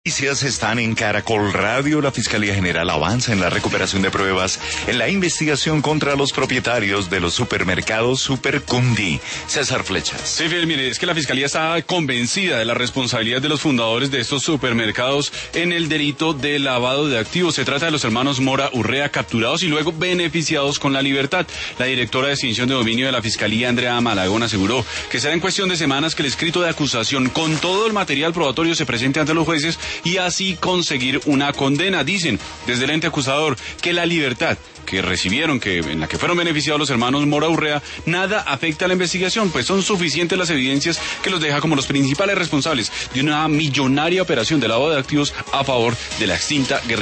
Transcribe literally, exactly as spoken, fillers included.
Noticias están en Caracol Radio. La Fiscalía General avanza en la recuperación de pruebas en la investigación contra los propietarios de los supermercados Supercundi. César Flechas. Sí, Fidel, mire, es que la Fiscalía está convencida de la responsabilidad de los fundadores de estos supermercados en el delito de lavado de activos. Se trata de los hermanos Mora Urrea, capturados y luego beneficiados con la libertad. La directora de extinción de dominio de la Fiscalía, Andrea Malagón, aseguró que será en cuestión de semanas que el escrito de acusación con todo el material probatorio se presente ante los jueces y así conseguir una condena. Dicen desde el ente acusador que la libertad que recibieron, que en la que fueron beneficiados los hermanos Mora Urrea, nada afecta a la investigación, pues son suficientes las evidencias que los deja como los principales responsables de una millonaria operación de lavado de activos a favor de la extinta guerrilla.